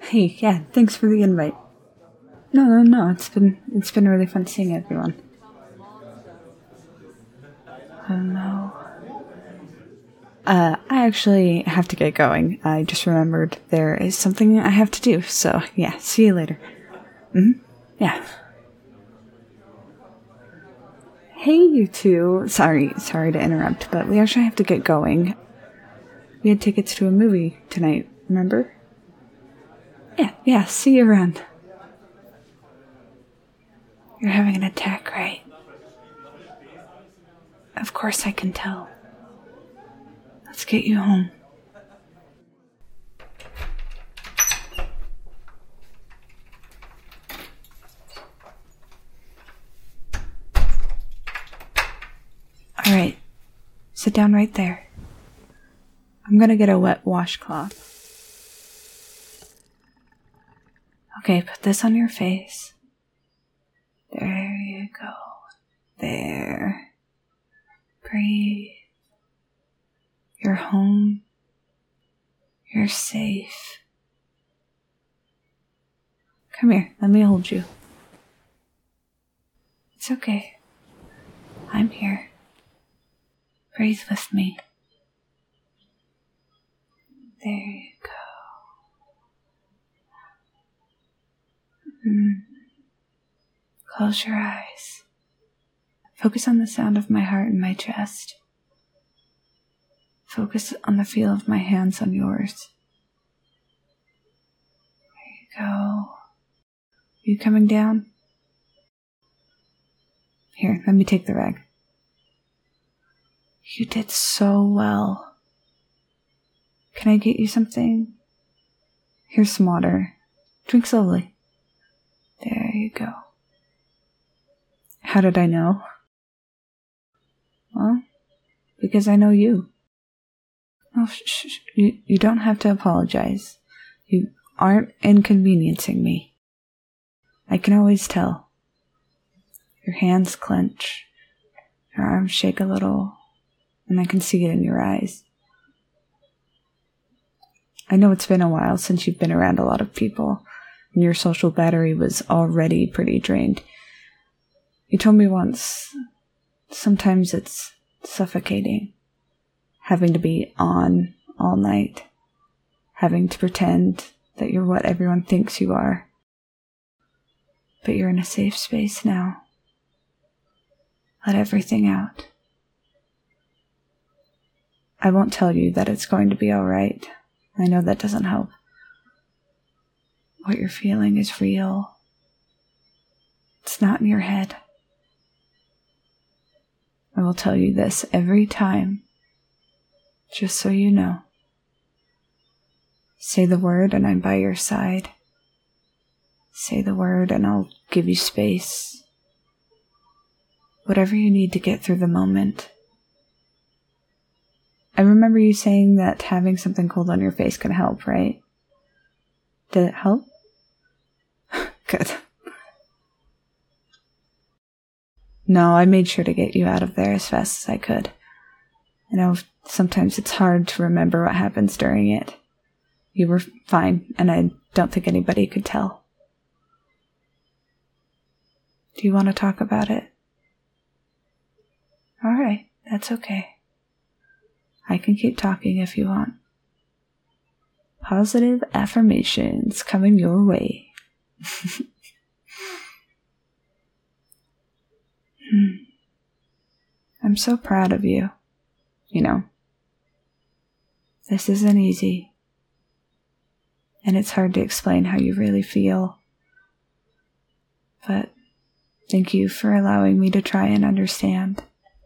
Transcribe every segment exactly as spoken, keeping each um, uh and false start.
hey, yeah, thanks for the invite. No, no, no, it's been it's been really fun seeing everyone. Oh no. Uh, I actually have to get going. I just remembered there is something I have to do, so yeah, see you later. Mm-hmm. Yeah. Hey, you two. Sorry, sorry to interrupt, but we actually have to get going. We had tickets to a movie tonight, remember? Yeah, yeah, see you around. You're having an attack, right? Of course I can tell. Let's get you home. Alright, sit down right there. I'm gonna get a wet washcloth. Okay, put this on your face. There you go. There. Breathe. You're home. You're safe. Come here, let me hold you. It's okay. I'm here. Breathe with me. There you go. Mm. Close your eyes. Focus on the sound of my heart in my chest. Focus on the feel of my hands on yours. There you go. You coming down? Here, let me take the rag. You did so well. Can I get you something? Here's some water. Drink slowly. There you go. How did I know? Well, because I know you. Oh, sh- sh- sh- you, you don't have to apologize. You aren't inconveniencing me. I can always tell. Your hands clench. Your arms shake a little. And I can see it in your eyes. I know it's been a while since you've been around a lot of people, and your social battery was already pretty drained. You told me once, sometimes it's suffocating, having to be on all night, having to pretend that you're what everyone thinks you are. But you're in a safe space now. Let everything out. I won't tell you that it's going to be all right. I know that doesn't help. What you're feeling is real. It's not in your head. I will tell you this every time, just so you know. Say the word and I'm by your side. Say the word and I'll give you space. Whatever you need to get through the moment. I remember you saying that having something cold on your face can help, right? Did it help? Good. No, I made sure to get you out of there as fast as I could. I know sometimes it's hard to remember what happens during it. You were fine, and I don't think anybody could tell. Do you want to talk about it? All right, that's okay. I can keep talking if you want. Positive affirmations coming your way. hmm. I'm so proud of you. You know, this isn't easy. And it's hard to explain how you really feel. But thank you for allowing me to try and understand.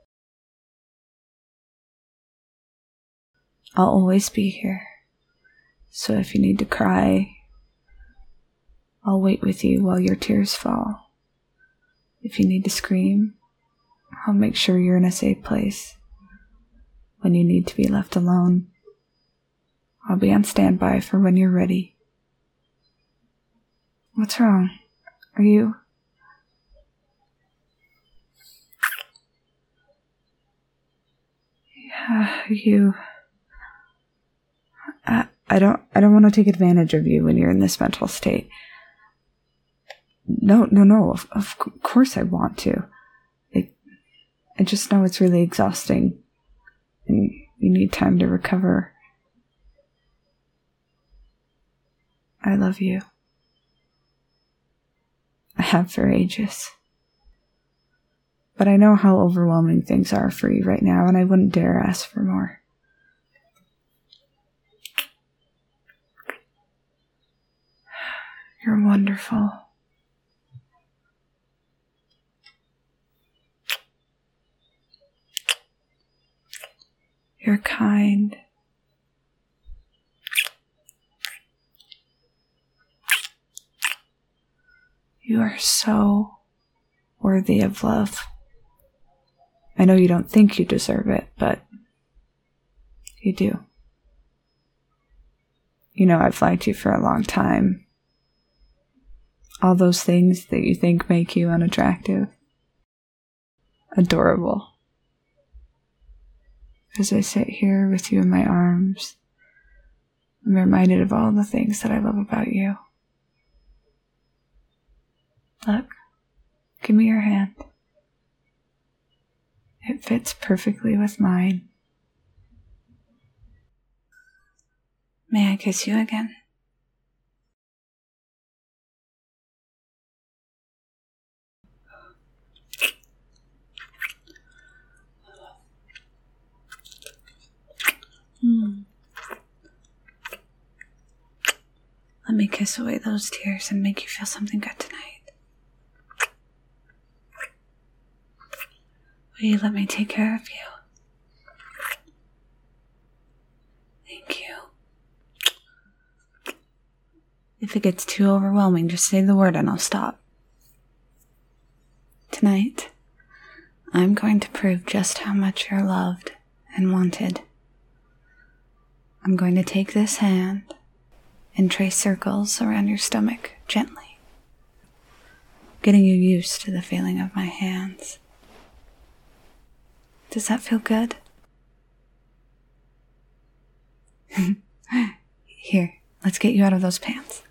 I'll always be here. So if you need to cry, I'll wait with you while your tears fall. If you need to scream, I'll make sure you're in a safe place. When you need to be left alone, I'll be on standby for when you're ready. What's wrong? Are you... Yeah, you... I, I don't I don't want to take advantage of you when you're in this mental state. No, no, no. Of, of course I want to. It, I just know it's really exhausting. And you need time to recover. I love you. I have for ages. But I know how overwhelming things are for you right now, and I wouldn't dare ask for more. You're wonderful. You're kind. You are so worthy of love. I know you don't think you deserve it, but you do. You know, I've liked you for a long time. All those things that you think make you unattractive. Adorable. As I sit here with you in my arms, I'm reminded of all the things that I love about you. Look, give me your hand. It fits perfectly with mine. May I kiss you again? Mm. Let me kiss away those tears and make you feel something good tonight. Will you let me take care of you? Thank you. If it gets too overwhelming, just say the word and I'll stop. Tonight, I'm going to prove just how much you're loved and wanted. I'm going to take this hand and trace circles around your stomach gently, getting you used to the feeling of my hands. Does that feel good? Here, let's get you out of those pants.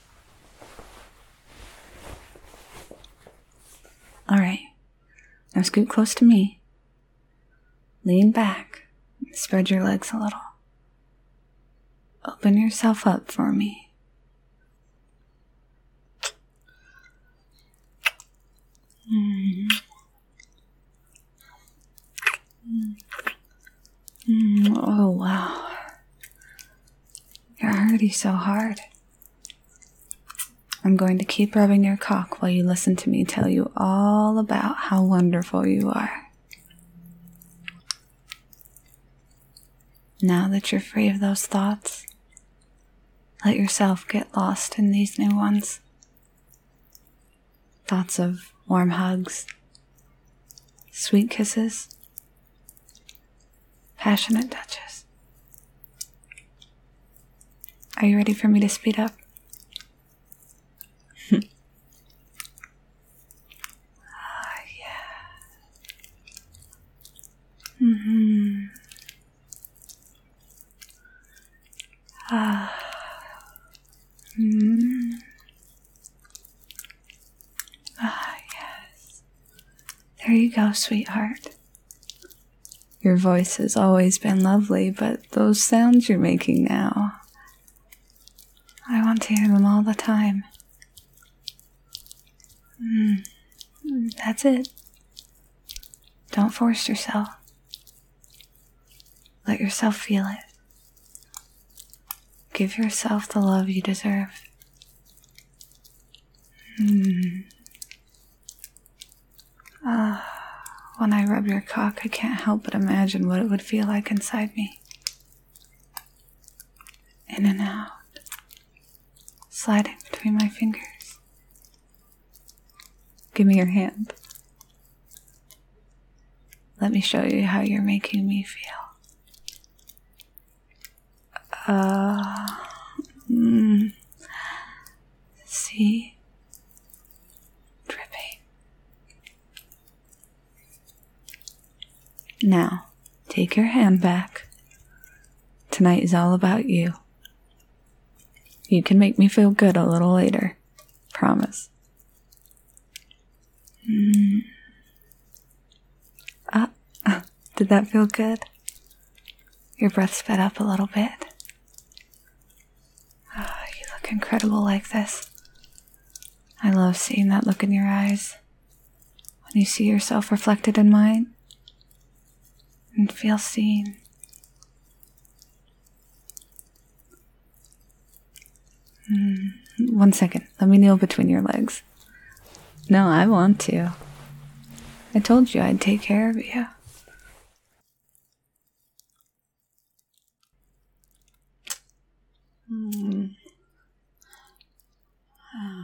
All right, now scoot close to me. Lean back and spread your legs a little. Open yourself up for me. Mm. Mm. Oh, wow. You're already so hard. I'm going to keep rubbing your cock while you listen to me tell you all about how wonderful you are. Now that you're free of those thoughts, let yourself get lost in these new ones. Thoughts of warm hugs, sweet kisses, passionate touches. Are you ready for me to speed up? Ah, yeah. Mm-hmm. Ah. Mm. Ah, yes. There you go, sweetheart. Your voice has always been lovely, but those sounds you're making now, I want to hear them all the time. Mm. That's it. Don't force yourself. Let yourself feel it. Give yourself the love you deserve. Mm. Ah, when I rub your cock, I can't help but imagine what it would feel like inside me. In and out, sliding between my fingers. Give me your hand. Let me show you how you're making me feel. Uh, mm, see? Dripping. Now, take your hand back. Tonight is all about you. You can make me feel good a little later. Promise. Mm. Ah, uh, did that feel good? Your breath sped up a little bit. Oh, you look incredible like this. I love seeing that look in your eyes. When you see yourself reflected in mine and feel seen. Mm, one second. Let me kneel between your legs. No, I want to. I told you I'd take care of you. Mm. Oh.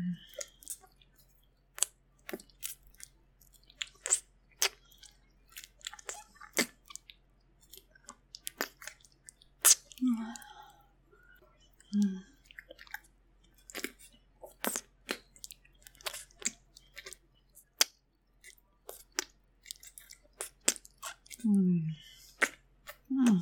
Mm. Mm. Mm.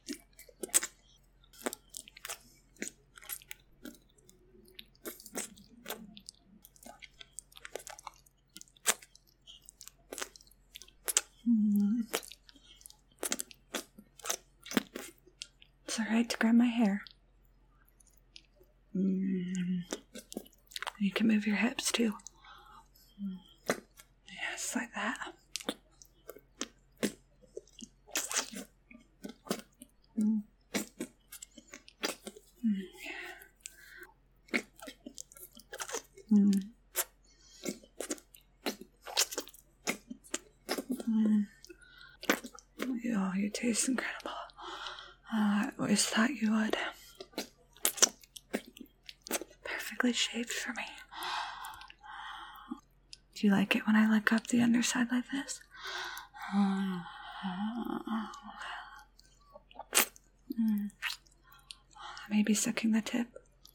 Mm. It's alright to grab my hair. Mm. You can move your hips too. Mm. Yes, like that. Mm. Mm. Mm. Oh, you taste incredible. Oh, I always thought you would. Perfectly shaped for me. Do you like it when I lick up the underside like this? Mm. Maybe sucking the tip.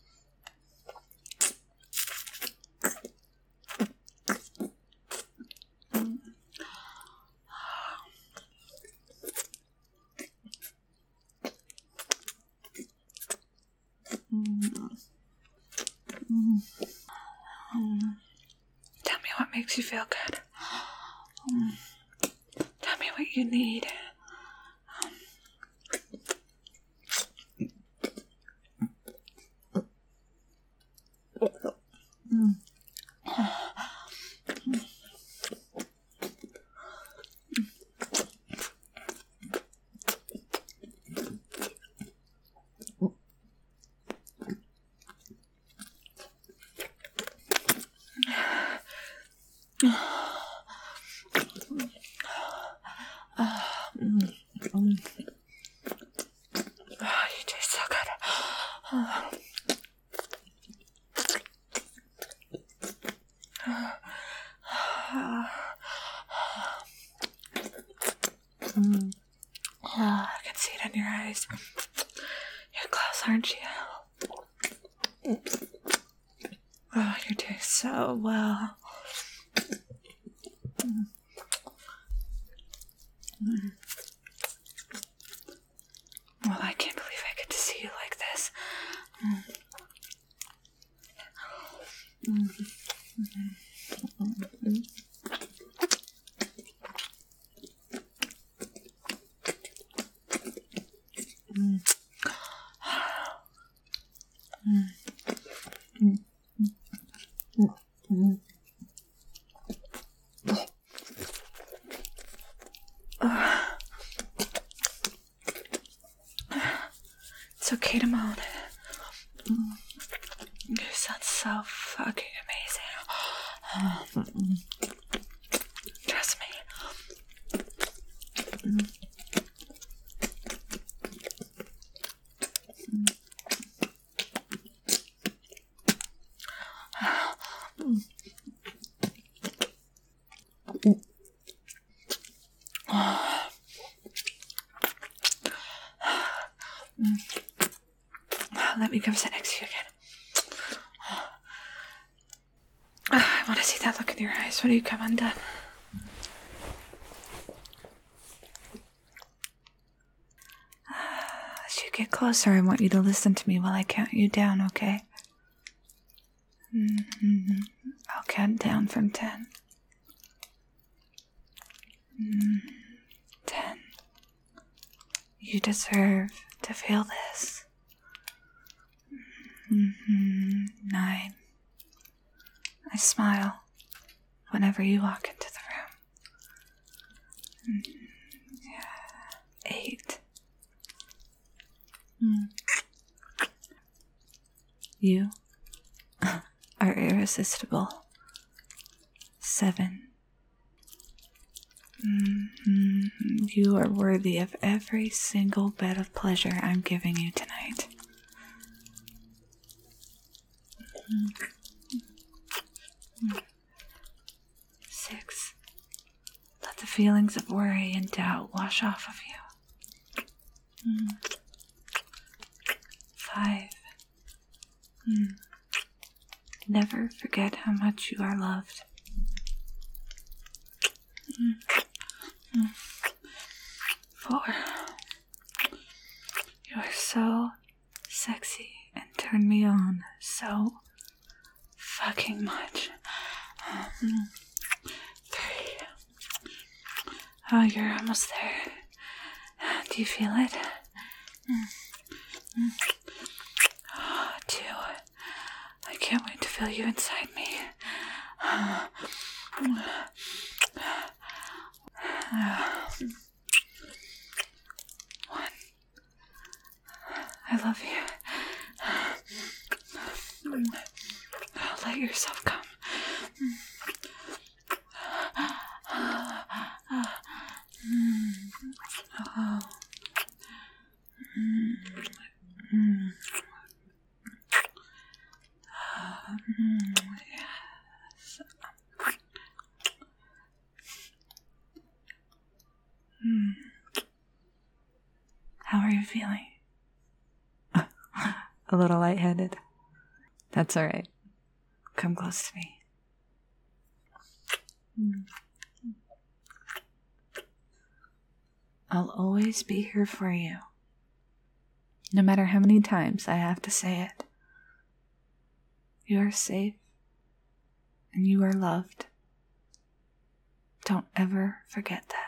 Mm. Mm. Mm. Tell me what makes you feel good. Mm. Tell me what you need. Mm. Mm. Mm. Oh, you taste so good. Oh. Mm. Oh, I can see it in your eyes. You're close, aren't you? Oh, you're doing so well. Mm. Mm. Well, I can't believe I get to see you like this. Mm. Mm. Mm. Mm. Mm. Mm. Mm. Mm. Uh, it's okay to moan. Mm. You sound so fucking amazing. Mm. Trust me. Mm. Mm. Mm. Mm. Let me come sit next to you again. I want to see that look in your eyes when you come undone. As you you get closer, I want you to listen to me while I count you down, okay? Mm-hmm. I'll count down from ten. Mm, ten. You deserve to feel this. Mm-hmm. Nine. I smile whenever you walk into the room. Mm, yeah. Eight. Mm. You are irresistible. Seven. Mm-hmm. You are worthy of every single bit of pleasure I'm giving you tonight. Mm-hmm. Six. Let the feelings of worry and doubt wash off of you. Mm. Five. Mm. Never forget how much you are loved. Mm. Mm. Four. You are so sexy and turn me on so fucking much. Mm. Three. Oh, you're almost there. Do you feel it? Mm. Mm. Oh, two. I can't wait to feel you inside me. One. I love you. Let yourself come. Oh. Yes. How are you feeling? A little lightheaded. That's all right. Come close to me. I'll always be here for you. No matter how many times I have to say it. You are safe and you are loved. Don't ever forget that.